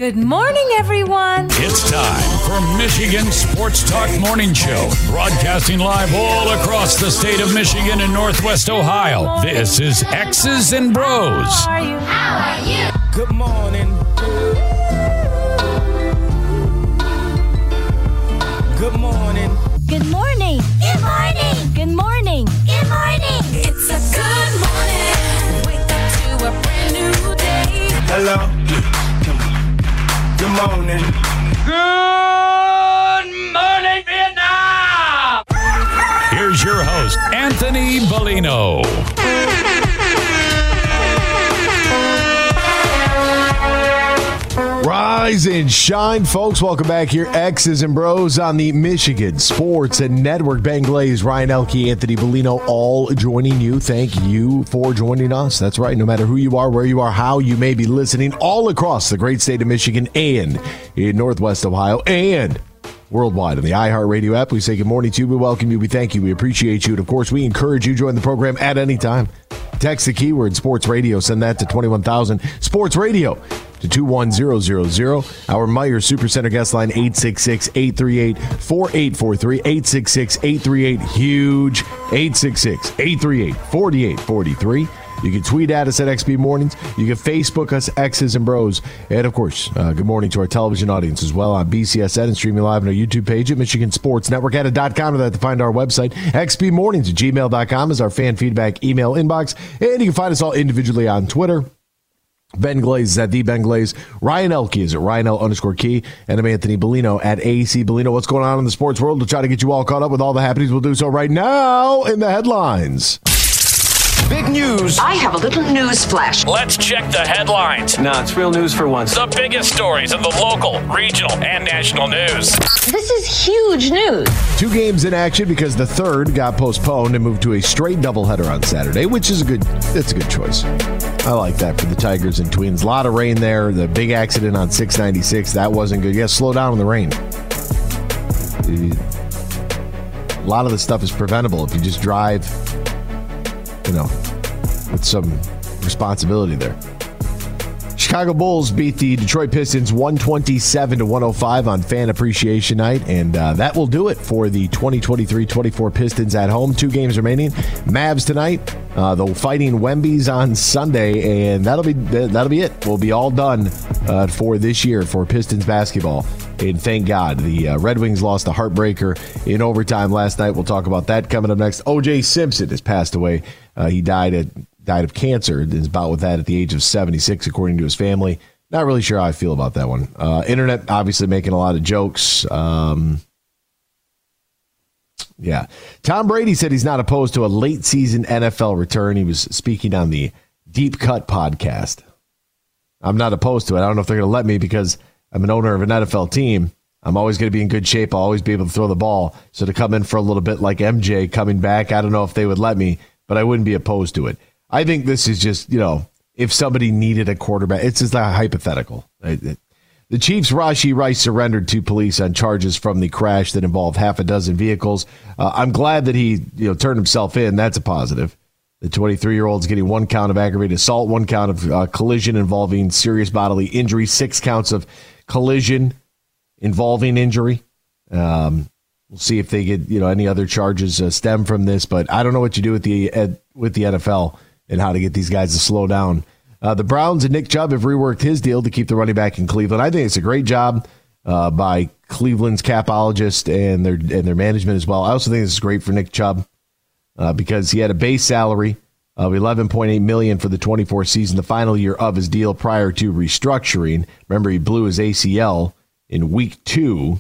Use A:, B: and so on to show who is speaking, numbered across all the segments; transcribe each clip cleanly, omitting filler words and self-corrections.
A: Good morning, everyone.
B: It's time for Michigan Sports Talk Morning Show, broadcasting live all across the state of Michigan and Northwest Ohio. This is X's and Bros.
A: How are you?
C: How are you?
D: Good morning. Good morning.
E: Good morning.
C: Good morning.
E: Good morning.
C: Good morning.
A: It's a good morning. Wake up to a brand new day.
D: Hello. Good morning.
F: Good morning, Vietnam!
B: Here's your host, Anthony Bellino.
G: Rise and shine, folks. Welcome back here. X's and Bros on the Michigan Sports and Network. Ben Glaze, Ryan Elke, Anthony Bellino, all joining you. Thank you for joining us. That's right. No matter who you are, where you are, how you may be listening, all across the great state of Michigan and in Northwest Ohio and worldwide on the iHeartRadio app. We say good morning to you. We welcome you. We thank you. We appreciate you. And, of course, we encourage you to join the program at any time. Text the keyword Sports Radio. Send that to 21,000 Sports Radio to 21000. Our Meijer Supercenter guest line, 866-838-4843. 866-838-HUGE. 866-838-4843. You can tweet at us at XB Mornings. You can Facebook us, X's and Bros. And, of course, good morning to our television audience as well on BCSN and streaming live on our YouTube page at Michigan Sports Network .com. To find our website, xbmornings@gmail.com is our fan feedback email inbox. And you can find us all individually on Twitter. Ben Glaze is at the Ben Glaze. Ryan Elke is at Ryan_Key. And I'm Anthony Bellino at AC Bellino. What's going on in the sports world? We'll try to get you all caught up with all the happenings. We'll do so right now in the headlines.
D: Big news.
H: I have a little news flash.
F: Let's check the headlines.
D: Nah, it's real news for once.
F: The biggest stories of the local, regional, and national news.
H: This is huge news.
G: 2 games in action because the third got postponed and moved to a straight doubleheader on Saturday, which is a good choice. I like that for the Tigers and Twins. A lot of rain there. The big accident on 696, that wasn't good. You got to slow down on the rain. A lot of the stuff is preventable if you just drive, with some responsibility there. Chicago Bulls beat the Detroit Pistons 127-105 on Fan Appreciation Night, and that will do it for the 2023-24 Pistons at home. 2 games remaining. Mavs tonight, the Fighting Wembies on Sunday, and that'll be it. We'll be all done for this year for Pistons basketball. And thank God, the Red Wings lost a heartbreaker in overtime last night. We'll talk about that coming up next. O.J. Simpson has passed away. He died of cancer. His bout with that at the age of 76, according to his family. Not really sure how I feel about that one. Internet obviously making a lot of jokes. Yeah. Tom Brady said he's not opposed to a late season NFL return. He was speaking on the Deep Cut podcast. I'm not opposed to it. I don't know if they're going to let me because I'm an owner of an NFL team. I'm always going to be in good shape. I'll always be able to throw the ball. So to come in for a little bit like MJ coming back, I don't know if they would let me, but I wouldn't be opposed to it. I think this is just, if somebody needed a quarterback, it's just a hypothetical. The Chiefs' Rashee Rice surrendered to police on charges from the crash that involved half a dozen vehicles. I'm glad that he turned himself in. That's a positive. The 23-year-old is getting 1 count of aggravated assault, 1 count of collision involving serious bodily injury, 6 counts of collision involving injury. We'll see if they get any other charges stem from this, but I don't know what you do with the NFL and how to get these guys to slow down. The Browns and Nick Chubb have reworked his deal to keep the running back in Cleveland. I think it's a great job by Cleveland's capologist and their management as well. I also think this is great for Nick Chubb because he had a base salary of $11.8 million for the 24 season, the final year of his deal prior to restructuring. Remember, he blew his ACL in week 2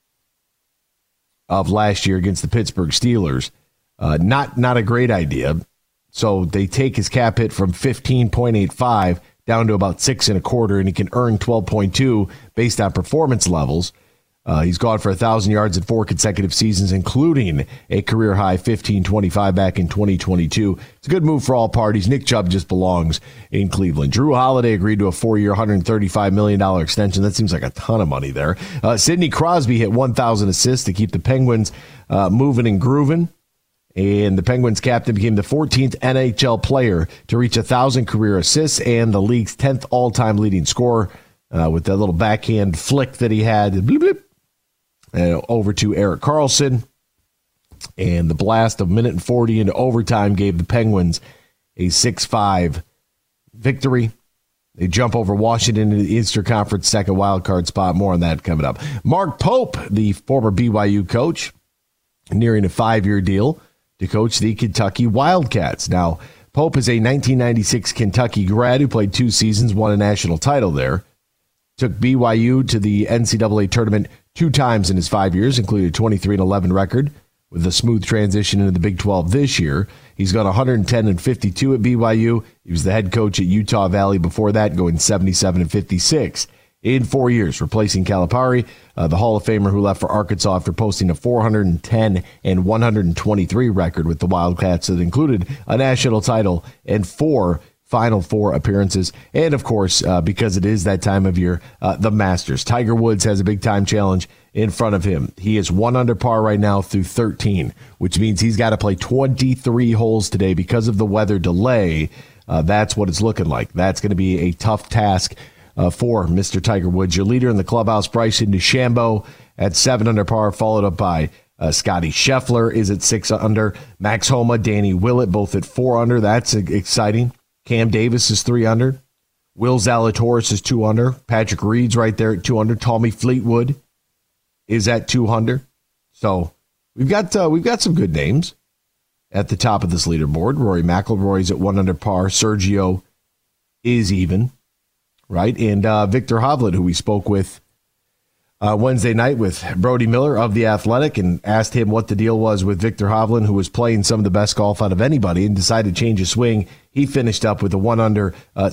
G: of last year against the Pittsburgh Steelers. Not a great idea. So they take his cap hit from 15.85 down to about 6.25, and he can earn 12.2 based on performance levels. He's gone for 1,000 yards in 4 consecutive seasons, including a career-high 1,525 back in 2022. It's a good move for all parties. Nick Chubb just belongs in Cleveland. Drew Holiday agreed to a 4-year, $135 million extension. That seems like a ton of money there. Sidney Crosby hit 1,000 assists to keep the Penguins moving and grooving. And the Penguins captain became the 14th NHL player to reach 1,000 career assists and the league's 10th all-time leading scorer. with that little backhand flick that he had. Bloop, bloop. And over to Erik Karlsson. And the blast of minute and 40 into overtime gave the Penguins a 6-5 victory. They jump over Washington into the Eastern Conference second wildcard spot. More on that coming up. Mark Pope, the former BYU coach, nearing a 5-year deal to coach the Kentucky Wildcats. Now, Pope is a 1996 Kentucky grad who played 2 seasons, won a national title there. Took BYU to the NCAA tournament 2 times in his 5 years, including a 23-11 record with a smooth transition into the Big 12 this year. He's gone 110-52 at BYU. He was the head coach at Utah Valley before that, going 77-56 in 4 years, replacing Calipari, the Hall of Famer who left for Arkansas after posting a 410-123 record with the Wildcats that included a national title and 4 Final Four appearances. And, of course, because it is that time of year, the Masters. Tiger Woods has a big-time challenge in front of him. He is 1 under par right now through 13, which means he's got to play 23 holes today because of the weather delay. That's what it's looking like. That's going to be a tough task for Mr. Tiger Woods. Your leader in the clubhouse, Bryson DeChambeau, at 7 under par, followed up by Scotty Scheffler is at 6 under. Max Homa, Danny Willett, both at 4 under. That's exciting. Cam Davis is 3 under. Will Zalatoris is 2 under. Patrick Reed's right there at 2 under. Tommy Fleetwood is at 2 under. So we've got some good names at the top of this leaderboard. Rory McIlroy's at 1 under par. Sergio is even, right? And Victor Hovland, who we spoke with Wednesday night with Brody Miller of The Athletic, and asked him what the deal was with Victor Hovland, who was playing some of the best golf out of anybody and decided to change his swing. He finished up with a 1 under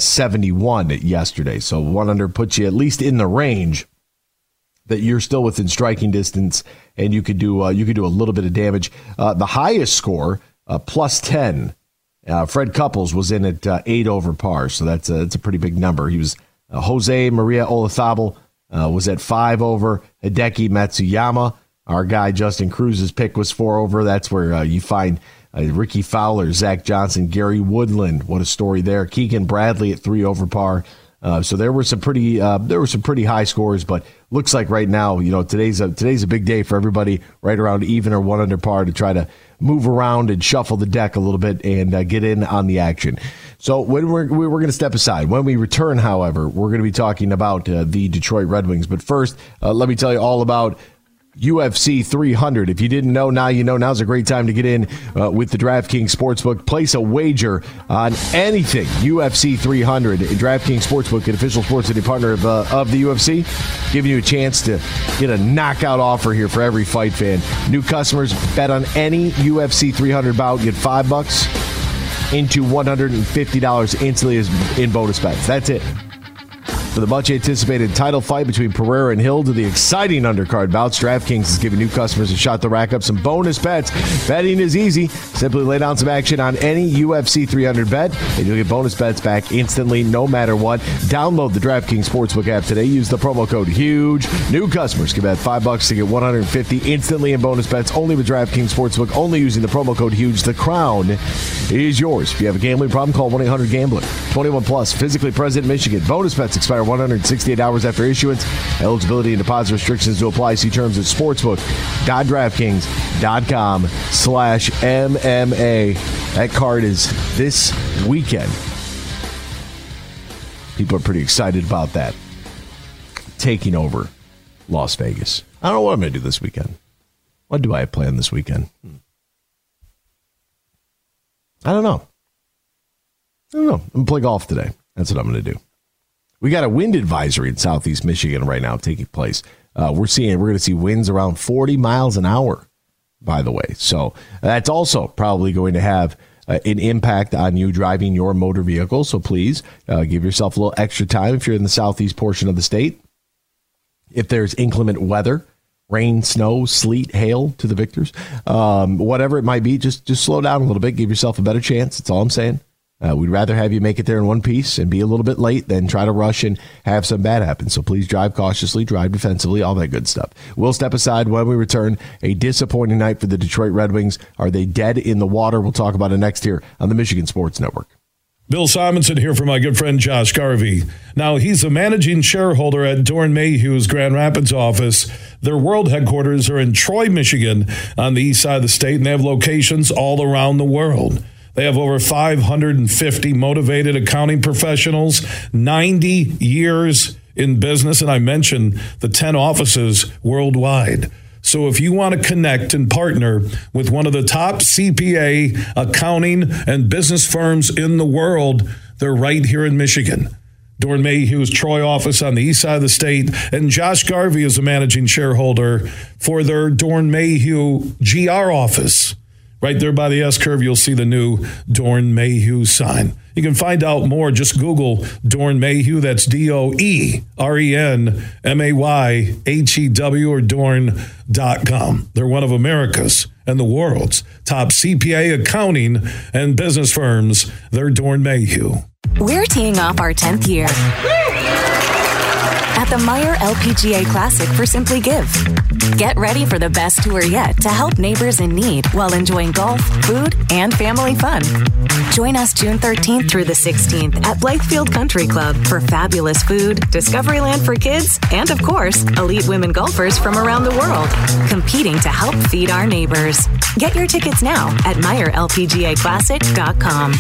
G: 71 yesterday. So 1 under puts you at least in the range that you're still within striking distance, and you could do a little bit of damage. The highest score, plus 10, Fred Couples was in at 8 over par, so that's a pretty big number. He was Jose Maria Olazabal was at 5 over. Hideki Matsuyama, our guy Justin Cruz's pick was 4 over. That's where you find Ricky Fowler, Zach Johnson, Gary Woodland. What a story there. Keegan Bradley at 3 over par. So there were some pretty high scores, but looks like right now, today's a big day for everybody right around even or 1 under par to try to move around and shuffle the deck a little bit and get in on the action. So when we're going to step aside. When we return, however, we're going to be talking about the Detroit Red Wings. But first, let me tell you all about UFC 300. If you didn't know, now you know. Now's a great time to get in with the DraftKings Sportsbook. Place a wager on anything UFC 300. DraftKings Sportsbook, an official sports betting partner of the UFC, giving you a chance to get a knockout offer here for every fight fan. New customers bet on any UFC 300 bout, get $5 into $150 instantly in bonus bets. That's it. For the much-anticipated title fight between Pereira and Hill to the exciting undercard bouts, DraftKings is giving new customers a shot to rack up some bonus bets. Betting is easy. Simply lay down some action on any UFC 300 bet, and you'll get bonus bets back instantly, no matter what. Download the DraftKings Sportsbook app today. Use the promo code HUGE. New customers can bet $5 to get $150 instantly in bonus bets, only with DraftKings Sportsbook, only using the promo code HUGE. The crown is yours. If you have a gambling problem, call 1-800-GAMBLER. 21 plus, physically present in Michigan. Bonus bets expire 168 hours after issuance. Eligibility and deposit restrictions to apply. See terms at sportsbook.draftkings.com/MMA. That card is this weekend. People are pretty excited about that. Taking over Las Vegas. I don't know what I'm going to do this weekend. What do I have planned this weekend? I don't know. I'm going to play golf today. That's what I'm going to do. We got a wind advisory in southeast Michigan right now taking place. We're going to see winds around 40 miles an hour, by the way. So that's also probably going to have an impact on you driving your motor vehicle. So please give yourself a little extra time if you're in the southeast portion of the state. If there's inclement weather, rain, snow, sleet, hail to the victors, whatever it might be, just slow down a little bit. Give yourself a better chance. That's all I'm saying. We'd rather have you make it there in one piece and be a little bit late than try to rush and have some bad happen. So please drive cautiously, drive defensively, all that good stuff. We'll step aside when we return. A disappointing night for the Detroit Red Wings. Are they dead in the water? We'll talk about it next here on the Michigan Sports Network.
E: Bill Simonson here for my good friend Josh Garvey. Now, he's a managing shareholder at Dorn Mayhew's Grand Rapids office. Their world headquarters are in Troy, Michigan, on the east side of the state, and they have locations all around the world. They have over 550 motivated accounting professionals, 90 years in business, and I mentioned the 10 offices worldwide. So if you want to connect and partner with one of the top CPA, accounting, and business firms in the world, they're right here in Michigan. Dorn Mayhew's Troy office on the east side of the state, and Josh Garvey is a managing shareholder for their Dorn Mayhew GR office. Right there by the S-curve, you'll see the new Dorn Mayhew sign. You can find out more. Just Google Dorn Mayhew. That's DOERENMAYHEW or Dorn.com. They're one of America's and the world's top CPA, accounting, and business firms. They're Dorn Mayhew.
I: We're teeing off our 10th year at the Meijer LPGA Classic for Simply Give. Get ready for the best tour yet to help neighbors in need while enjoying golf, food, and family fun. Join us June 13th through the 16th at Blythefield Country Club for fabulous food, Discoveryland for kids, and of course, elite women golfers from around the world, competing to help feed our neighbors. Get your tickets now at MeijerLPGAClassic.com.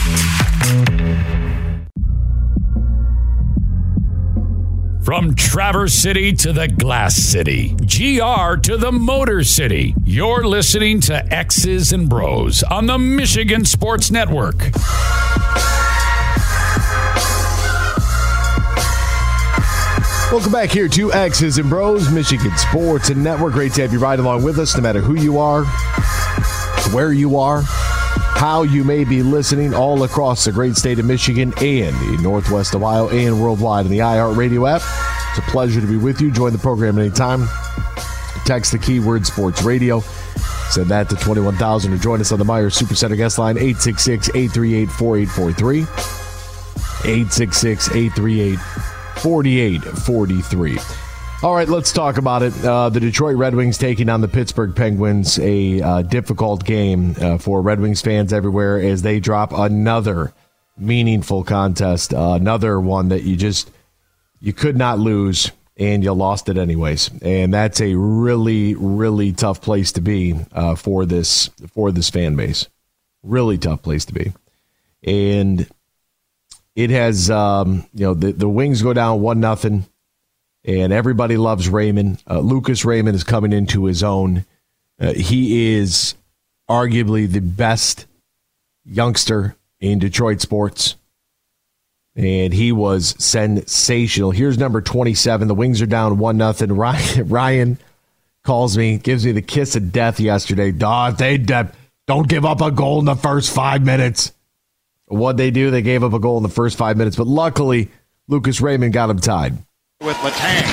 B: From Traverse City to the Glass City, GR to the Motor City, you're listening to X's and Bros on the Michigan Sports Network.
G: Welcome back here to X's and Bros, Michigan Sports and Network. Great to have you ride along with us, no matter who you are, where you are, how you may be listening all across the great state of Michigan and in Northwest Ohio and worldwide in the iHeartRadio app. It's a pleasure to be with you. Join the program anytime. Text the keyword sports radio. Send that to 21,000 or join us on the Meijer Supercenter guest line, 866-838-4843. 866-838-4843. All right, let's talk about it. The Detroit Red Wings taking on the Pittsburgh Penguins, a difficult game for Red Wings fans everywhere as they drop another meaningful contest, another one that you could not lose, and you lost it anyways. And that's a really, really tough place to be for this fan base. Really tough place to be. And it has, the Wings go down 1-0. And everybody loves Raymond. Lucas Raymond is coming into his own. He is arguably the best youngster in Detroit sports. And he was sensational. Here's number 27. The Wings are down 1-0. Ryan calls me, gives me the kiss of death yesterday. They don't give up a goal in the first 5 minutes. What'd they do? They gave up a goal in the first 5 minutes. But luckily, Lucas Raymond got him tied.
J: With Letang.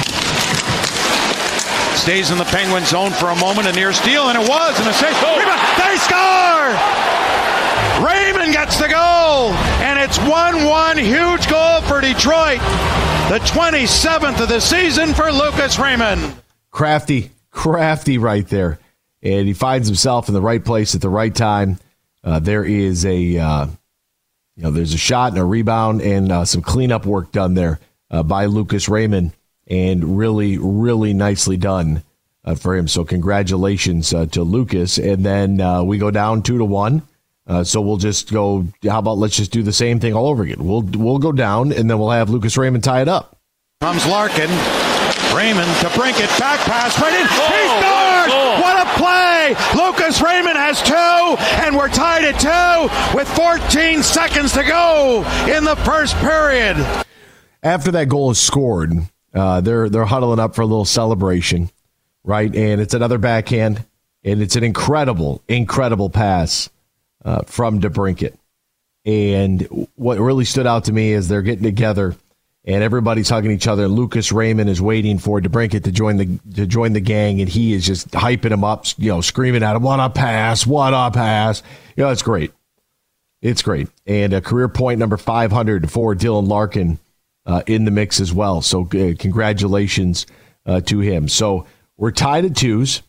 J: Stays in the Penguin zone for a moment, a near steal, and it was, and a save. They score! Raymond gets the goal, and it's 1-1. Huge goal for Detroit. The 27th of the season for Lucas Raymond.
G: Crafty right there. And he finds himself in the right place at the right time. There is there's a shot and a rebound and some cleanup work done there by Lucas Raymond, and really, really nicely done for him. So congratulations to Lucas. And then we go down 2-1. So we'll just go, how about let's just do the same thing all over again. We'll go down, and then we'll have Lucas Raymond tie it up.
J: Comes Larkin. Raymond to Brinkett. Back pass right in. He scores! What a play! Lucas Raymond has 2, and we're tied at 2 with 14 seconds to go in the first period.
G: After that goal is scored, they're huddling up for a little celebration, right? And it's another backhand, and it's an incredible, incredible pass from DeBrincat. And what really stood out to me is they're getting together, and everybody's hugging each other. Lucas Raymond is waiting for DeBrincat to join the gang, and he is just hyping him up, screaming at him, "What a pass! What a pass!" It's great. It's great, and a career point number 500 for Dylan Larkin. In the mix as well. So congratulations to him. So we're tied at 2s.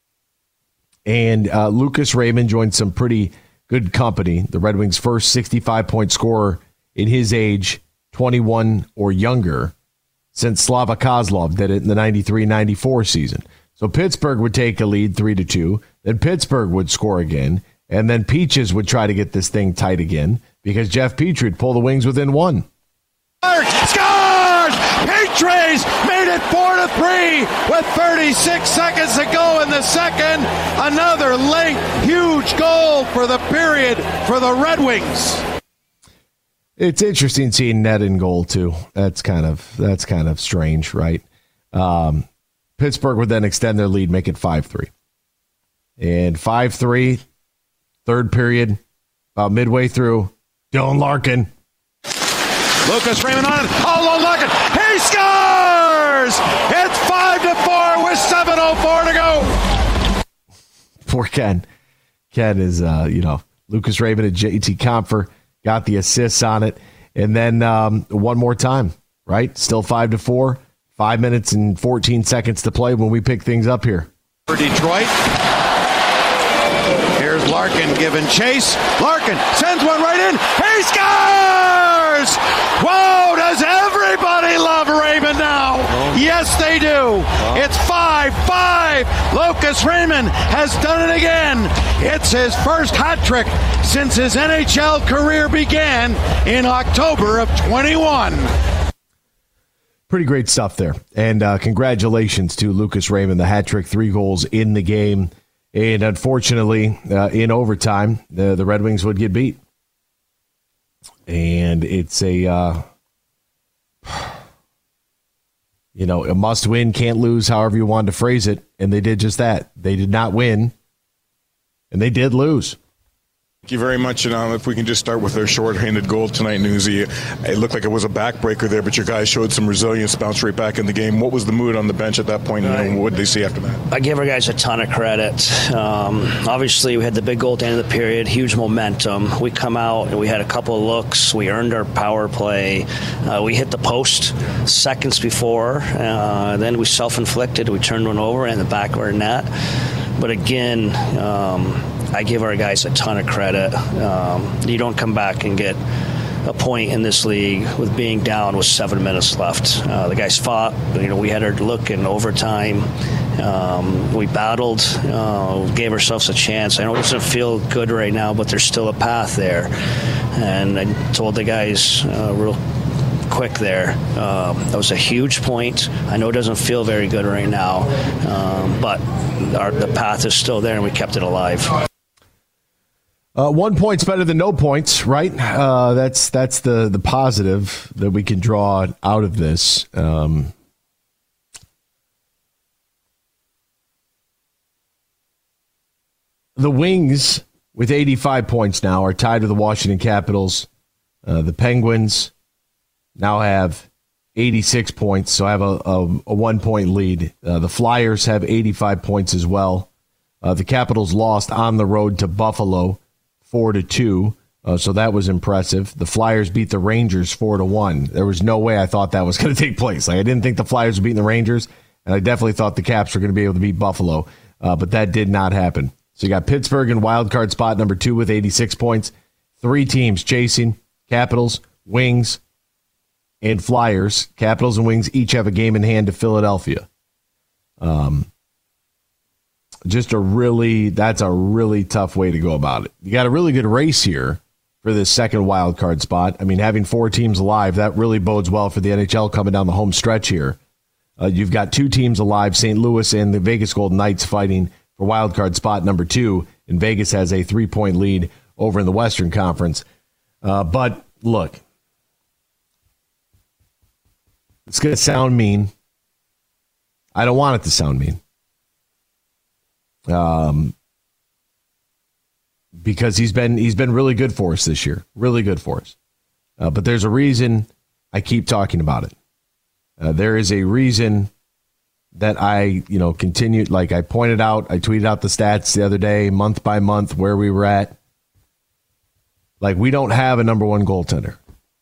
G: And Lucas Raymond joined some pretty good company. The Red Wings' first 65-point scorer in his age, 21 or younger, since Slava Kozlov did it in the 93-94 season. So Pittsburgh would take a lead 3-2. Then Pittsburgh would score again. And then Peaches would try to get this thing tight again because Jeff Petrie would pull the Wings within one.
J: Scores! Petrie's made it 4-3 with 36 seconds to go in the second. Another late, huge goal for the period for the Red Wings.
G: It's interesting seeing net in goal too. That's kind of strange, right? Pittsburgh would then extend their lead, make it 5-3. And 5-3, third period, about midway through, Dylan Larkin.
J: Lucas Raymond on it. Oh, Larkin. He scores! It's 5-4 with 7:04 to go.
G: Poor Ken. Ken is, Lucas Raymond and JT Compher got the assists on it. And then one more time, right? Still 5-4. 5 minutes and 14 seconds to play when we pick things up here.
J: For Detroit. Here's Larkin giving chase. Larkin sends one right in. He scores! Whoa, does everybody love Raymond now? Yes, they do. It's 5-5. Lucas Raymond has done it again. It's his first hat trick since his NHL career began in October of 21.
G: Pretty great stuff there. And congratulations to Lucas Raymond, the hat trick, 3 goals in the game. And unfortunately, in overtime, the Red Wings would get beat. And it's a must win, can't lose, however you wanted to phrase it. And they did just that. They did not win, and they did lose.
K: Thank you very much. And if we can just start with their short-handed goal tonight, Newsy. It looked like it was a backbreaker there, but your guys showed some resilience, bounced right back in the game. What was the mood on the bench at that point, and what did they see after that?
L: I give our guys a ton of credit. Obviously, we had the big goal at the end of the period, huge momentum. We come out and we had a couple of looks. We earned our power play. We hit the post seconds before. Then we self-inflicted. We turned one over in the back of our net. But again, I give our guys a ton of credit. You don't come back and get a point in this league with being down with 7 minutes left. The guys fought. We had our look in overtime. We battled, gave ourselves a chance. I know it doesn't feel good right now, but there's still a path there. And I told the guys real quick there, that was a huge point. I know it doesn't feel very good right now, but the path is still there, and we kept it alive.
G: 1 point's better than no points, right? That's the positive that we can draw out of this. The Wings, with 85 points now, are tied with the Washington Capitals. The Penguins now have 86 points, so have a 1 point lead. The Flyers have 85 points as well. The Capitals lost on the road to Buffalo 4-2, so that was impressive. The Flyers beat the Rangers 4-1. There was no way I thought that was going to take place. I didn't think the Flyers were beating the Rangers, and I definitely thought the Caps were going to be able to beat Buffalo, but that did not happen. So you got Pittsburgh in wild card spot number 2 with 86 points. 3 teams chasing: Capitals, Wings, and Flyers. Capitals and Wings each have a game in hand to Philadelphia. That's a really tough way to go about it. You got a really good race here for this second wild card spot. I mean, having 4 teams alive, that really bodes well for the NHL coming down the home stretch here. You've got 2 teams alive, St. Louis and the Vegas Golden Knights, fighting for wild card spot number 2, and Vegas has a 3-point lead over in the Western Conference. But look, it's going to sound mean. I don't want it to sound mean. Because he's been really good for us this year, really good for us. But there's a reason I keep talking about it. There is a reason that I continue. Like I pointed out, I tweeted out the stats the other day, month by month, where we were at. Like, we don't have a number 1 goaltender.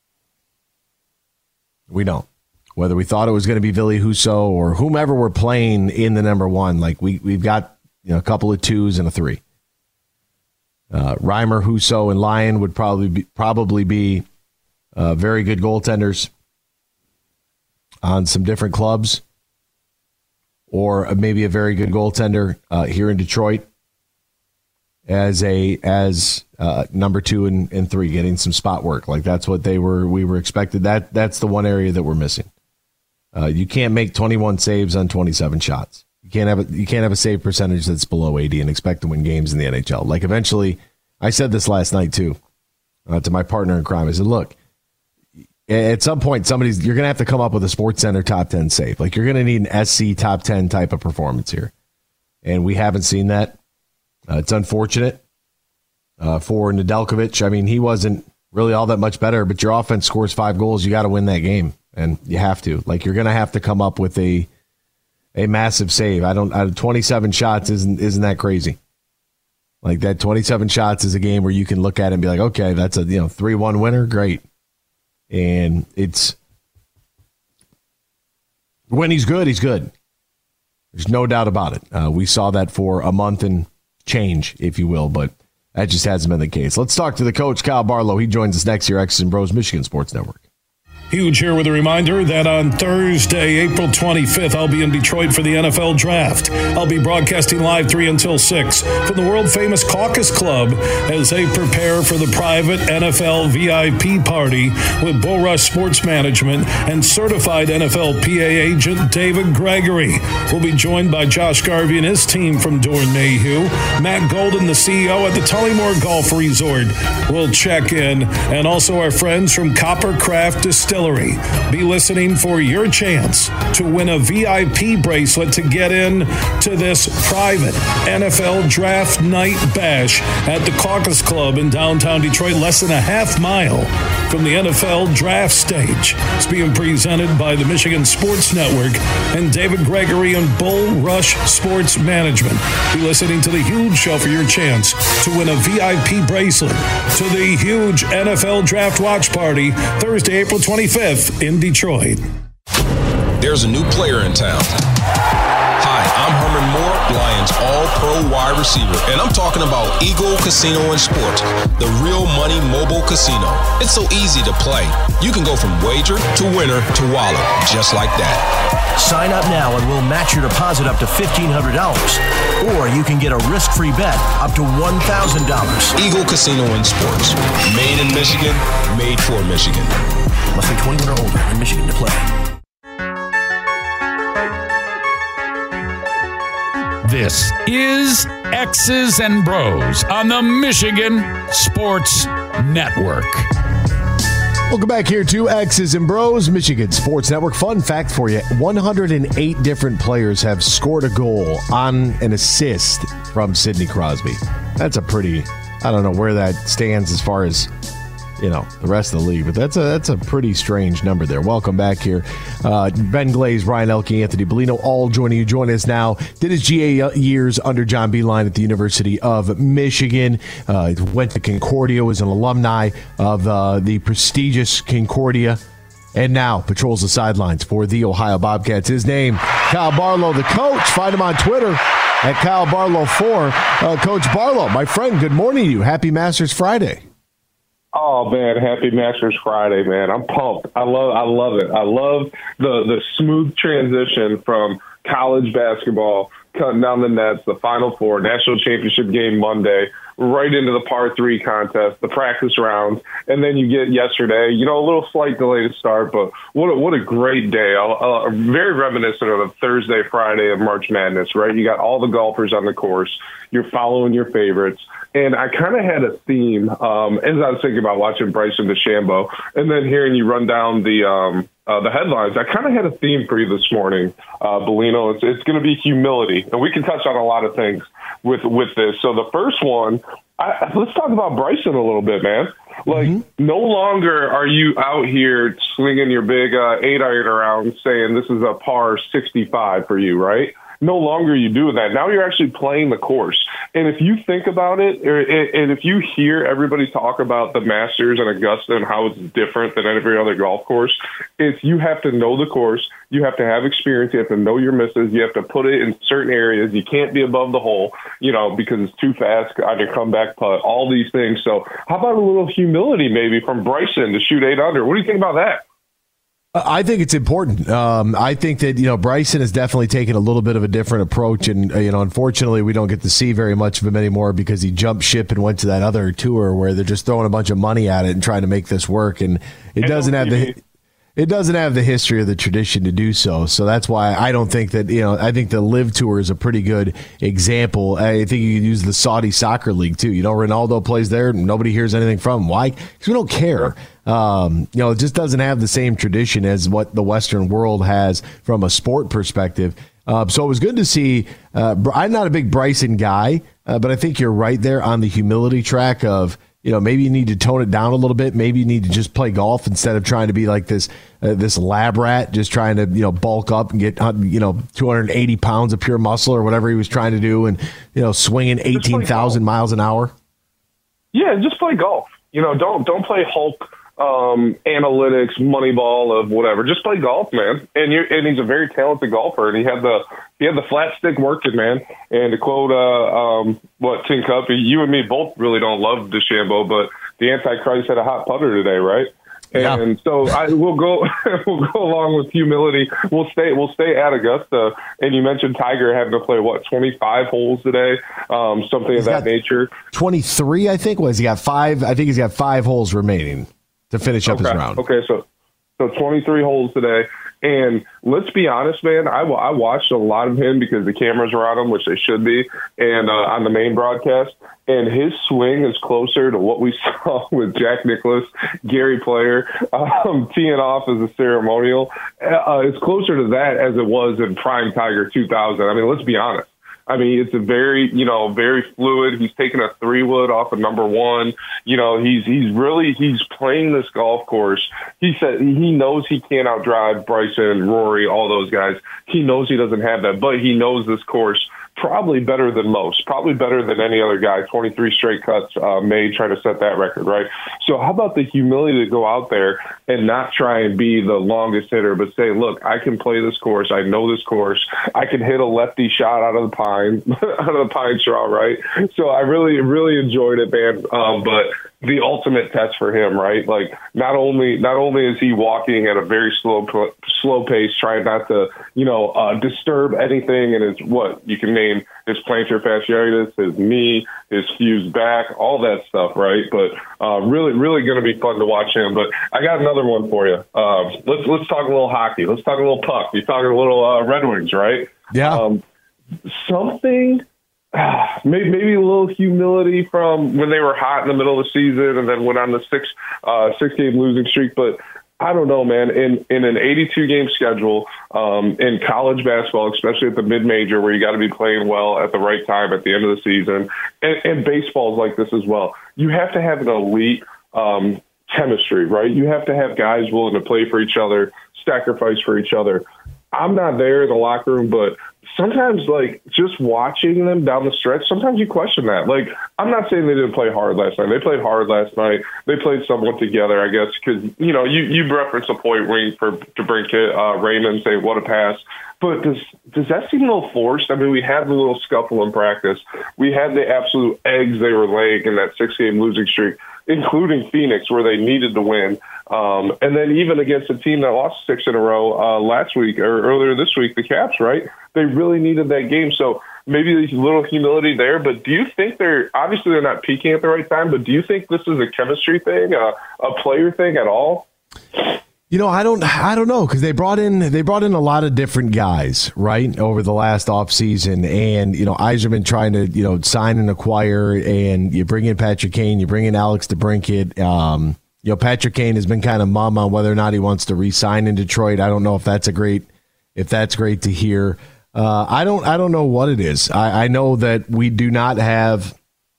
G: We don't. Whether we thought it was going to be Ville Husso or whomever we're playing in the number 1, like we've got a couple of 2s and a 3. Reimer, Husso, and Lyon would probably be very good goaltenders on some different clubs, or maybe a very good goaltender here in Detroit as number 2 and 3, getting some spot work. Like that's what we were expected. That's the one area that we're missing. You can't make 21 saves on 27 shots. You can't have a save percentage that's below 80 and expect to win games in the NHL. Like eventually, I said this last night too, to my partner in crime. I said, look, at some point, you're going to have to come up with a SportsCenter top 10 save. Like you're going to need an SC top 10 type of performance here. And we haven't seen that. It's unfortunate for Nedeljkovic. I mean, he wasn't really all that much better, but your offense scores 5 goals. You got to win that game, and you have to. Like you're going to have to come up with a massive save. 27 shots isn't that crazy. Like that 27 shots is a game where you can look at it and be like, okay, that's a 3-1 winner, great. And it's when he's good, he's good. There's no doubt about it. We saw that for a month and change, if you will, but that just hasn't been the case. Let's talk to the coach, Kyle Barlow. He joins us next year, X's and Bros, Michigan Sports Network.
E: Huge here with a reminder that on Thursday, April 25th, I'll be in Detroit for the NFL Draft. I'll be broadcasting live 3 until 6 from the world-famous Caucus Club as they prepare for the private NFL VIP party with Bull Rush Sports Management and certified NFL PA agent David Gregory. We'll be joined by Josh Garvey and his team from Dorn Mayhew. Matt Golden, the CEO at the Tullymore Golf Resort, will check in, and also our friends from Coppercraft Distillery. Be listening for your chance to win a VIP bracelet to get in to this private NFL Draft Night Bash at the Caucus Club in downtown Detroit, less than a half mile from the NFL Draft Stage. It's being presented by the Michigan Sports Network and David Gregory and Bull Rush Sports Management. Be listening to the Huge Show for your chance to win a VIP bracelet to the huge NFL Draft Watch Party Thursday, April 25th in Detroit.
M: There's a new player in town. Hi, I'm Herman Moore, Lions All-Pro wide receiver, and I'm talking about Eagle Casino and Sports, the real money mobile casino. It's so easy to play. You can go from wager to winner to wallet, just like that.
N: Sign up now and we'll match your deposit up to $1,500. Or you can get a risk-free bet up to $1,000.
M: Eagle Casino and Sports. Made in Michigan, made for Michigan.
N: Must be 21 or older in Michigan to play.
B: This is X's and Bros on the Michigan Sports Network.
G: Welcome back here to X's and Bros, Michigan Sports Network. Fun fact for you, 108 different players have scored a goal on an assist from Sidney Crosby. That's a pretty, I don't know where that stands as far as, the rest of the league, but that's a pretty strange number there. Welcome back here. Ben Glaze, Ryan Elke, Anthony Bellino, all joining you. Join us now. Did his GA years under John Beilein at the University of Michigan. Went to Concordia, was an alumni of the prestigious Concordia, and now patrols the sidelines for the Ohio Bobcats. His name, Kyle Barlow, the coach. Find him on Twitter at Kyle Barlow4. Coach Barlow, my friend, good morning to you. Happy Masters Friday.
O: Oh man, happy Masters Friday, man. I'm pumped. I love it. I love the smooth transition from college basketball, cutting down the nets, the Final Four, national championship game Monday, right into the par 3 contest, the practice rounds, and then you get yesterday, a little slight delay to start, but what a great day. Very reminiscent of a Thursday, Friday of March Madness, right? You got all the golfers on the course. You're following your favorites. And I kind of had a theme as I was thinking about watching Bryson DeChambeau and then hearing you run down the headlines. I kind of had a theme for you this morning, Bellino. It's going to be humility, and we can touch on a lot of things with this. So the first one, let's talk about Bryson a little bit, man. Like, no longer are you out here slinging your big 8-iron around saying this is a par 65 for you, right? no longer are you doing that. Now you're actually playing the course. And if you think about it, and if you hear everybody talk about the Masters and Augusta and how it's different than every other golf course, it's you have to know the course. You have to have experience. You have to know your misses. You have to put it in certain areas. You can't be above the hole, because it's too fast on your comeback putt, all these things. So how about a little humility maybe from Bryson to shoot 8 under? What do you think about that?
G: I think it's important. I think that, Bryson has definitely taken a little bit of a different approach. And, unfortunately, we don't get to see very much of him anymore because he jumped ship and went to that other tour where they're just throwing a bunch of money at it and trying to make this work. And it doesn't have the history or the tradition to do so. So that's why I don't think that, I think the LIV Tour is a pretty good example. I think you could use the Saudi Soccer League too. Ronaldo plays there. Nobody hears anything from him. Why? Because we don't care. It just doesn't have the same tradition as what the Western world has from a sport perspective. So it was good to see. I'm not a big Bryson guy, but I think you're right there on the humility track of, maybe you need to tone it down a little bit. Maybe you need to just play golf instead of trying to be like this lab rat, just trying to, bulk up and get, 280 pounds of pure muscle or whatever he was trying to do and, swinging 18,000 miles an hour.
O: Yeah, just play golf. Don't play Hulk analytics, Moneyball of whatever. Just play golf, man. And he's a very talented golfer, and he had the flat stick working, man. And to quote Tin Cup, you and me both really don't love DeChambeau, but the Antichrist had a hot putter today, right? And so we'll go along with humility. We'll stay at Augusta. And you mentioned Tiger having to play 25 holes today, something of that nature.
G: 23, I think. He got 5? I think he's got 5 holes remaining to finish up his round.
O: Okay, so 23 holes today. And let's be honest, man, I watched a lot of him because the cameras were on him, which they should be, and on the main broadcast. And his swing is closer to what we saw with Jack Nicklaus, Gary Player, teeing off as a ceremonial. It's closer to that as it was in prime Tiger 2000. I mean, let's be honest. I mean, it's a very, very fluid. He's taking a 3-wood off of number 1. He's playing this golf course. He said he knows he can't outdrive Bryson, Rory, all those guys. He knows he doesn't have that, but he knows this course probably better than most, probably better than any other guy. 23 straight cuts made, trying to set that record, right? So how about the humility to go out there and not try and be the longest hitter, but say, look, I can play this course. I know this course. I can hit a lefty shot out of the pine straw, right? So I really, really enjoyed it, man. But the ultimate test for him, right? Like not only is he walking at a very slow pace, trying not to, disturb anything in his, what you can name his plantar fasciitis, his knee, his fused back, all that stuff, right? But really, really going to be fun to watch him. But I got another one for you. Let's talk a little hockey. Let's talk a little puck. You're talking a little Red Wings, right?
G: Yeah.
O: Something. Maybe a little humility from when they were hot in the middle of the season and then went on the six-game losing streak. But I don't know, man. In an 82-game schedule, in college basketball, especially at the mid-major where you got to be playing well at the right time at the end of the season, and baseball is like this as well. You have to have an elite chemistry, right? You have to have guys willing to play for each other, sacrifice for each other. I'm not there in the locker room, but sometimes, like, just watching them down the stretch, sometimes you question that. Like, I'm not saying they didn't play hard last night. They played hard last night. They played somewhat together, I guess, because, you reference a point wing for DeBrincat, Raymond, say, what a pass. But does that seem a little forced? I mean, we had the little scuffle in practice. We had the absolute eggs they were laying in that 6-game losing streak, including Phoenix, where they needed to win. And then even against a team that lost 6 in a row last week or earlier this week, the Caps, right? They really needed that game. So maybe there's a little humility there. But do you think they're not peaking at the right time, but do you think this is a chemistry thing, a player thing at all?
G: I don't know, because they brought in a lot of different guys, right, over the last offseason. And, Yzerman trying to, sign and acquire, and you bring in Patrick Kane, you bring in Alex DeBrincat. Patrick Kane has been kind of mum on whether or not he wants to re-sign in Detroit. I don't know if that's great to hear. I don't know what it is. I know that we do not have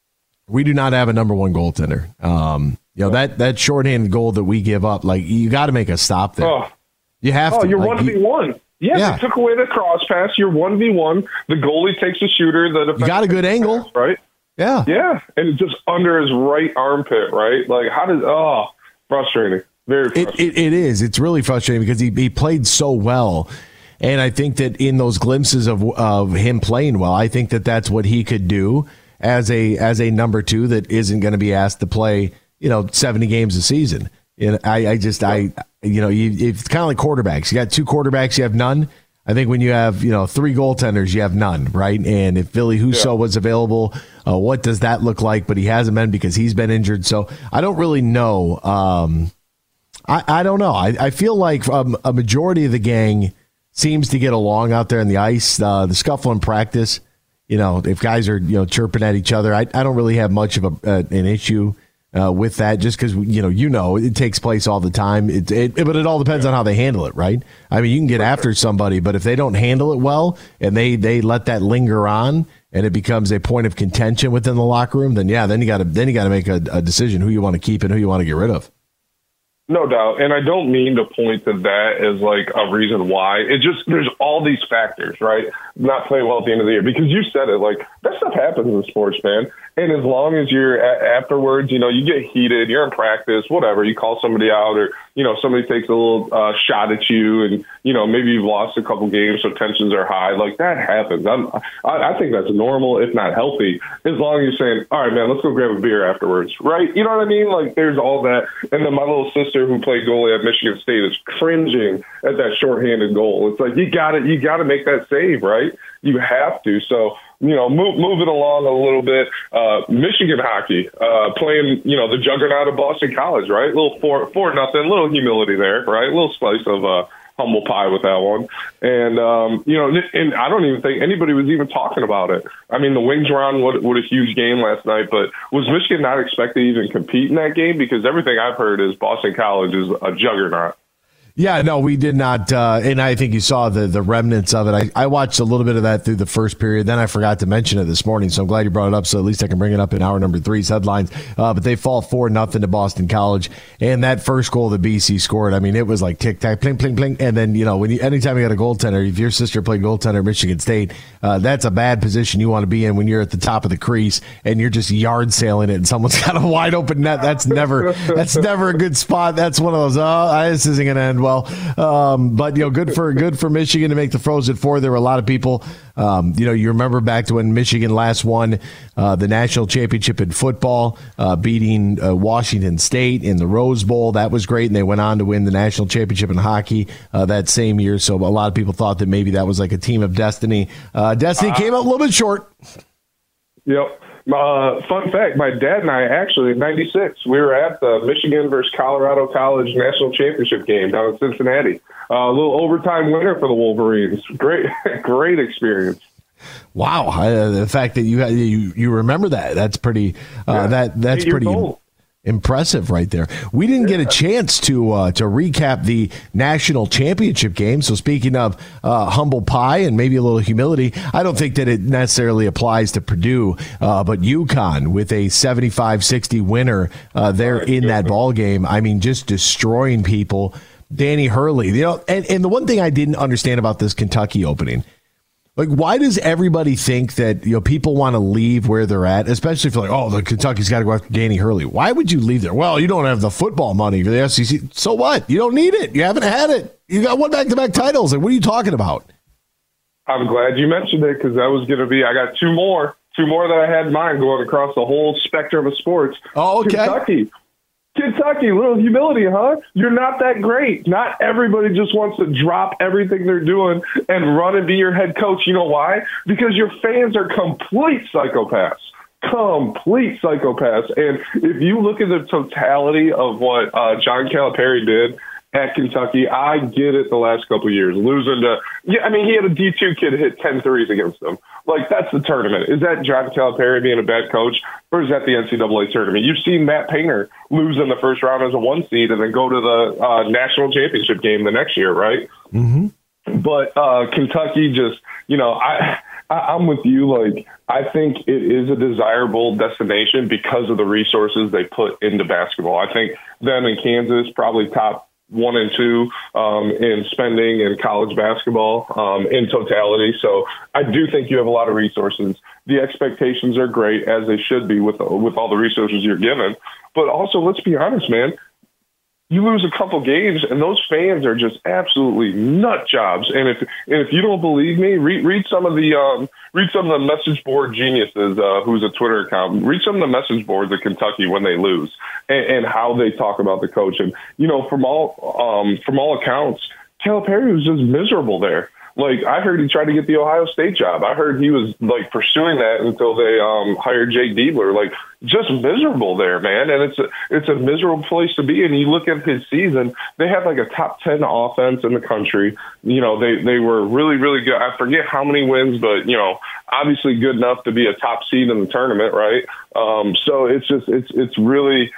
G: a number one goaltender. That shorthanded goal that we give up, like, you got to make a stop there. You have to.
O: You're 1v1. Yeah, they took away the cross pass. You're 1v1. The goalie takes a shooter. The
G: you got a good angle.
O: Pass, right?
G: Yeah.
O: Yeah. And it's just under his right armpit, right? Like, frustrating. Very frustrating.
G: It is. It's really frustrating because he played so well. And I think that in those glimpses of him playing well, I think that that's what he could do as a number two that isn't going to be asked to play, 70 games a season. And it's kind of like quarterbacks. You got two quarterbacks, you have none. I think when you have, 3 goaltenders, you have none, right? And if Billy Husso was available, what does that look like? But he hasn't been because he's been injured. So I don't really know. I don't know. I feel like a majority of the gang seems to get along out there on the ice. The scuffle in practice, if guys are, chirping at each other, I don't really have much of an issue with that, just because it takes place all the time. But it all depends on how they handle it, right? I mean, you can get after somebody, but if they don't handle it well and they let that linger on and it becomes a point of contention within the locker room, then you got to make a decision who you want to keep and who you want to get rid of.
O: No doubt. And I don't mean to point to that as like a reason why. It just, there's all these factors, right? Not playing well at the end of the year, because you said it, like, that stuff happens in sports, man. And as long as you're afterwards, you get heated, you're in practice, whatever, you call somebody out, or, somebody takes a little shot at you, and, maybe you've lost a couple games, so tensions are high. Like, that happens. I think that's normal, if not healthy, as long as you're saying, all right, man, let's go grab a beer afterwards, right? You know what I mean? Like, there's all that. And then my little sister who played goalie at Michigan State is cringing at that shorthanded goal. It's like, you got to make that save, right? You have to. So, move it along a little bit. Michigan hockey, playing, the juggernaut of Boston College, right? A little 4-0, little humility there, right? A little slice of humble pie with that one. And, and I don't even think anybody was even talking about it. I mean, the Wings were on what a huge game last night, but was Michigan not expected to even compete in that game? Because everything I've heard is Boston College is a juggernaut.
G: Yeah, no, we did not, and I think you saw the remnants of it. I watched a little bit of that through the first period, then I forgot to mention it this morning, so I'm glad you brought it up, so at least I can bring it up in hour number 3's headlines. But they fall 4-0 to Boston College, and that first goal that BC scored, I mean, it was like tic-tac, pling, pling, pling, and then, anytime you got a goaltender, if your sister played goaltender at Michigan State, that's a bad position you want to be in when you're at the top of the crease, and you're just yard sailing it, and someone's got a wide open net. That's never a good spot. That's one of those, this isn't going to end well. But good for Michigan to make the Frozen Four. There were a lot of people. You remember back to when Michigan last won the national championship in football, beating Washington State in the Rose Bowl. That was great, and they went on to win the national championship in hockey that same year. So a lot of people thought that maybe that was like a team of destiny. Destiny came up a little bit short.
O: Yep. Fun fact, my dad and I actually, in 96, we were at the Michigan versus Colorado College national championship game down in Cincinnati. A little overtime winner for the Wolverines. Great experience.
G: Wow. The fact that you remember that's pretty, that's pretty impressive right there. We didn't get a chance to recap the national championship game. So speaking of humble pie and maybe a little humility, I don't think that it necessarily applies to Purdue, but UConn with a 75-60 winner there in that ball game. I mean, just destroying people. Danny Hurley, and the one thing I didn't understand about this Kentucky opening, like, why does everybody think that people want to leave where they're at, especially if you're like, the Kentucky's got to go after Danny Hurley? Why would you leave there? Well, you don't have the football money for the SEC. So what? You don't need it. You haven't had it. You got 1 back-to-back titles. Like, what are you talking about?
O: I'm glad you mentioned it, because that was going to be. I got two more that I had in mind going across the whole spectrum of sports.
G: Oh, okay.
O: Kentucky, little humility, huh? You're not that great. Not everybody just wants to drop everything they're doing and run and be your head coach. You know why? Because your fans are complete psychopaths. And if you look at the totality of what John Calipari did at Kentucky, I get it the last couple of years. Losing to, he had a D2 kid hit 10 threes against them. Like, that's the tournament. Is that John Calipari being a bad coach, or is that the NCAA tournament? You've seen Matt Painter lose in the first round as a 1 seed and then go to the national championship game the next year, right? Mm-hmm. But Kentucky just, I'm with you. Like, I think it is a desirable destination because of the resources they put into basketball. I think them in Kansas probably top 1 and 2 in spending in college basketball in totality. So I do think you have a lot of resources. The expectations are great, as they should be with all the resources you're given. But also, let's be honest, man. You lose a couple games, and those fans are just absolutely nut jobs. And if you don't believe me, read some of the message board geniuses, who's a Twitter account. Read some of the message boards at Kentucky when they lose, and how they talk about the coach. And from all accounts, Calipari was just miserable there. Like, I heard he tried to get the Ohio State job. I heard he was like pursuing that until they hired Jake Diebler. Like, just miserable there, man. And it's a miserable place to be. And you look at his season, they had like a top 10 offense in the country. They were really, really good. I forget how many wins, but obviously good enough to be a top seed in the tournament, right? So it's really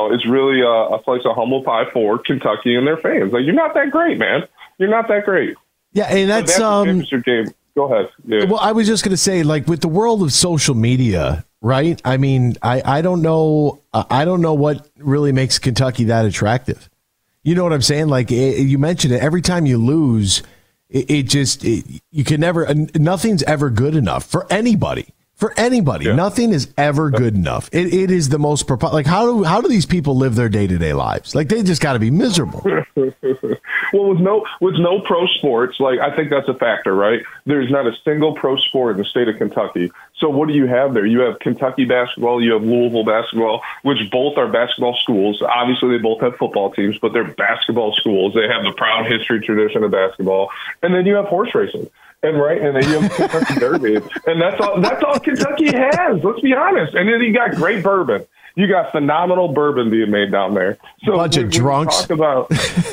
O: a place of humble pie for Kentucky and their fans. Like, you're not that great, man. You're not that great.
G: Yeah, and that's
O: game. Go ahead. Yeah.
G: Well, I was just going to say, like, with the world of social media, right? I mean, I don't know what really makes Kentucky that attractive. You know what I'm saying? Like, you mentioned it, every time you lose, you can never, nothing's ever good enough for anybody. For anybody, Nothing is ever good enough. It is the most like how do these people live their day-to-day lives? Like, they just got to be miserable.
O: Well, with no pro sports, like, I think that's a factor, right? There's not a single pro sport in the state of Kentucky. So what do you have there? You have Kentucky basketball, you have Louisville basketball, which both are basketball schools. Obviously, they both have football teams, but they're basketball schools. They have the proud history tradition of basketball, and then you have horse racing. And then you have Kentucky Derby, and that's all Kentucky has. Let's be honest. And then you got great bourbon. You got phenomenal bourbon being made down there. So
G: bunch of drunks.
O: Talk about,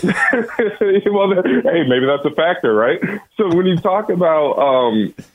O: well, hey, maybe that's a factor, right? So when you talk about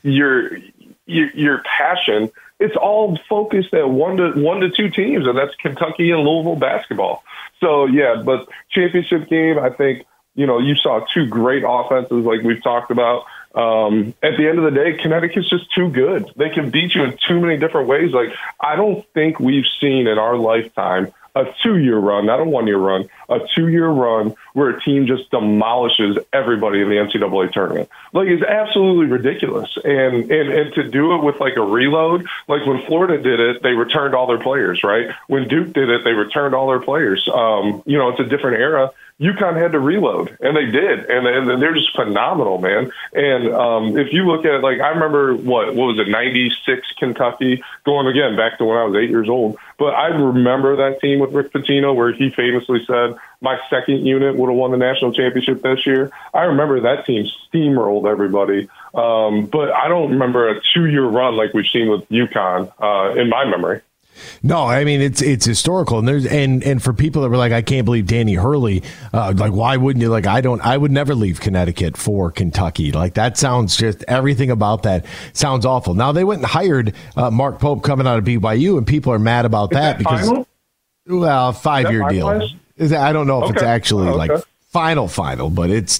O: your passion, it's all focused at one to two teams, and that's Kentucky and Louisville basketball. So yeah, but championship game, I think you saw two great offenses like we've talked about. At the end of the day, Connecticut's just too good. They can beat you in too many different ways. Like, I don't think we've seen in our lifetime a 2-year run, not a 1-year run, a 2-year run where a team just demolishes everybody in the NCAA tournament. Like, it's absolutely ridiculous. And to do it with like a reload, like when Florida did it, they returned all their players, right? When Duke did it, they returned all their players. It's a different era. UConn had to reload, and they did, and they're just phenomenal, man. And if you look at it, like, I remember what was it, 96 Kentucky, going again back to when I was 8 years old. But I remember that team with Rick Pitino, where he famously said, "My second unit would have won the national championship this year." I remember that team steamrolled everybody, but I don't remember a 2-year run like we've seen with UConn in my memory.
G: No, I mean, it's historical, and for people that were like, I can't believe Danny Hurley, like, why wouldn't you? Like, I would never leave Connecticut for Kentucky. Like, that sounds just, everything about that sounds awful. Now, they went and hired Mark Pope coming out of BYU, and people are mad about that because,
O: final?
G: Well, 5-year deal. I don't know if it's actually like final, but it's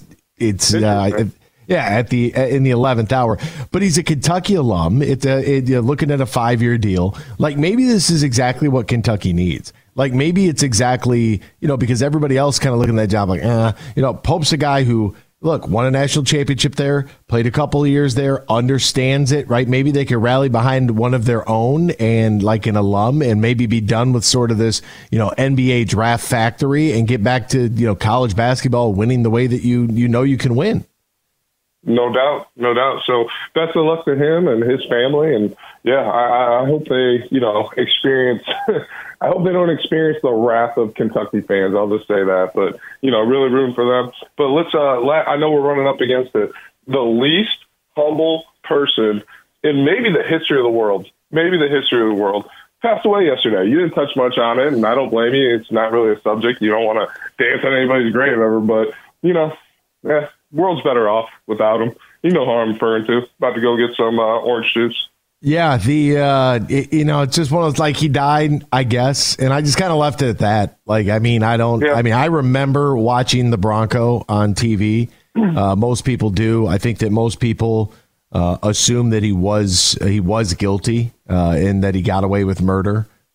G: in the 11th hour. But he's a Kentucky alum. You're looking at a 5-year deal. Like, maybe this is exactly what Kentucky needs. Like, maybe it's exactly, because everybody else kind of looking at that job like, Pope's a guy who, look, won a national championship there, played a couple of years there, understands it, right? Maybe they could rally behind one of their own and like an alum and maybe be done with sort of this, NBA draft factory and get back to, college basketball winning the way that you can win.
O: No doubt. So best of luck to him and his family. And yeah, I hope they, experience, I hope they don't experience the wrath of Kentucky fans. I'll just say that, but really rooting for them. But let's, I know we're running up against it. The least humble person in maybe the history of the world, passed away yesterday. You didn't touch much on it, and I don't blame you. It's not really a subject. You don't want to dance on anybody's grave ever, but world's better off without him. You know who I'm referring to. About to go get some orange juice.
G: Yeah, it's just one of those, like, he died, I guess, and I just kind of left it at that. Like, I remember watching the Bronco on TV. Most people do. I think that most people assume that he was guilty and that he got away with murder.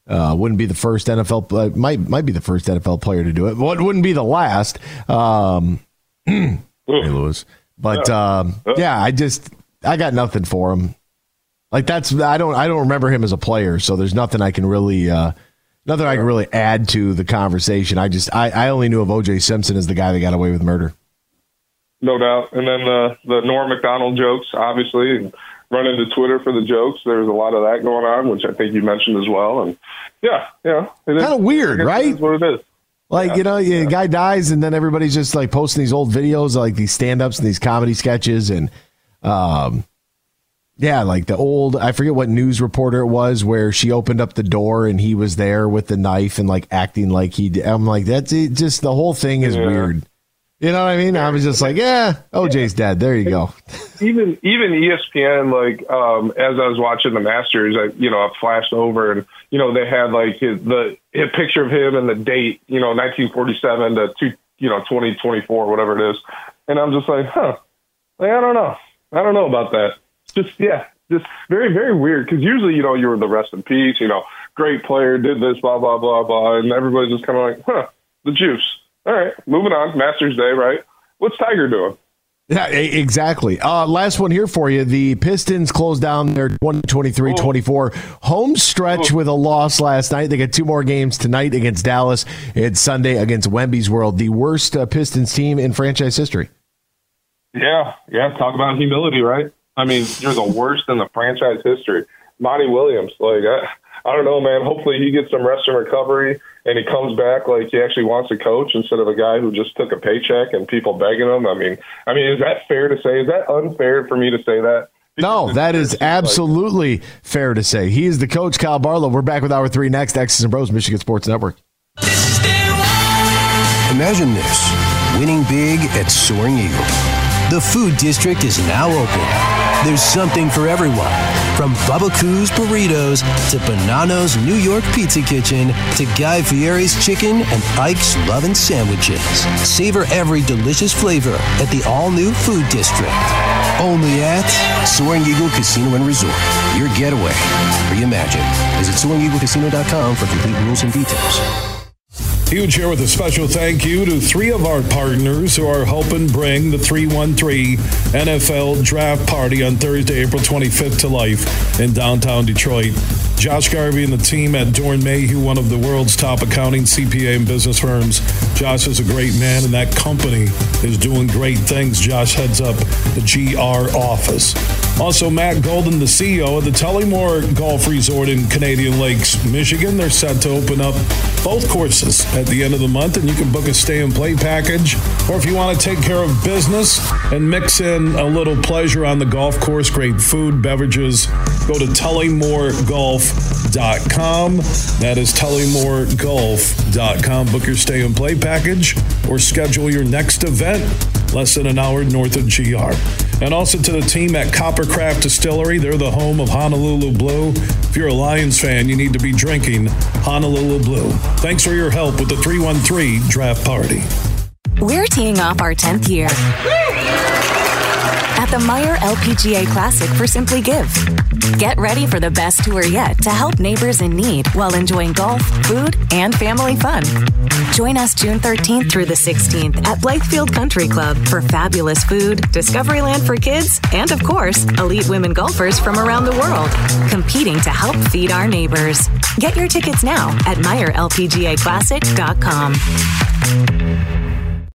G: Wouldn't be the first NFL. Might be the first NFL player to do it. Wouldn't be the last. Hey, Lewis. But yeah, I got nothing for him. Like I don't remember him as a player, so there's nothing I can really add to the conversation. I only knew of O.J. Simpson as the guy that got away with murder.
O: No doubt. And then the Norm Macdonald jokes, obviously, and running to Twitter for the jokes. There's a lot of that going on, which I think you mentioned as well. And yeah, it is
G: kind of weird, right?
O: That's what it is.
G: Like, a guy dies and then everybody's just like posting these old videos, like these stand-ups and these comedy sketches. And like the old, I forget what news reporter it was, where she opened up the door and he was there with the knife and like acting like he did. I'm like, that's it. Just the whole thing is weird. You know what I mean? I was just like, OJ's dead. There you go.
O: Even ESPN, like, as I was watching the Masters, I flashed over and, they had like his picture of him and the date, 1947 to 2024, whatever it is. And I'm just like, I don't know. I don't know about that. Just very, very weird. Cause usually, you're the rest in peace, great player, did this, blah, blah, blah, blah. And everybody's just kind of like, the juice. All right, moving on. Masters Day, right? What's Tiger doing?
G: Yeah, exactly. Last one here for you. The Pistons closed down their 23-24 home stretch with a loss last night. They got 2 more games tonight against Dallas and Sunday against Wemby's World, the worst Pistons team in franchise history.
O: Yeah. Talk about humility, right? I mean, you're the worst in the franchise history. Monty Williams, like, I don't know, man. Hopefully he gets some rest and recovery and he comes back like he actually wants to coach instead of a guy who just took a paycheck and people begging him. I mean, is that fair to say? Is that unfair for me to say that?
G: No, that is absolutely fair to say. He is the coach, Kyle Barlow. We're back with Hour 3 next. X's and Bros, Michigan Sports Network.
N: Imagine this, winning big at Soaring Eagle. The food district is now open. There's something for everyone, from Bubba Coo's Burritos to Bonanno's New York Pizza Kitchen to Guy Fieri's Chicken and Ike's Lovin' Sandwiches. Savor every delicious flavor at the all-new Food District. Only at Soaring Eagle Casino and Resort. Your getaway. Reimagine. Visit SoaringEagleCasino.com for complete rules and details.
E: Huge here with a special thank you to 3 of our partners who are helping bring the 313 NFL Draft Party on Thursday, April 25th to life in downtown Detroit. Josh Garvey and the team at Dorn Mayhew, one of the world's top accounting, CPA, and business firms. Josh is a great man, and that company is doing great things. Josh heads up the GR office. Also, Matt Golden, the CEO of the Tullymore Golf Resort in Canadian Lakes, Michigan. They're set to open up both courses at the end of the month, and you can book a stay and play package. Or if you want to take care of business and mix in a little pleasure on the golf course, great food, beverages, go to TullymoreGolf.com. That is TullymoreGolf.com. Book your stay and play package or schedule your next event less than an hour north of GR. And also to the team at Coppercraft Distillery. They're the home of Honolulu Blue. If you're a Lions fan, you need to be drinking Honolulu Blue. Thanks for your help with the 313 Draft Party.
I: We're teeing off our 10th year at the Meijer LPGA Classic for Simply Give. Get ready for the best tour yet to help neighbors in need while enjoying golf, food, and family fun. Join us June 13th through the 16th at Blythefield Country Club for fabulous food, Discoveryland for kids, and of course, elite women golfers from around the world, competing to help feed our neighbors. Get your tickets now at MeijerLPGAClassic.com.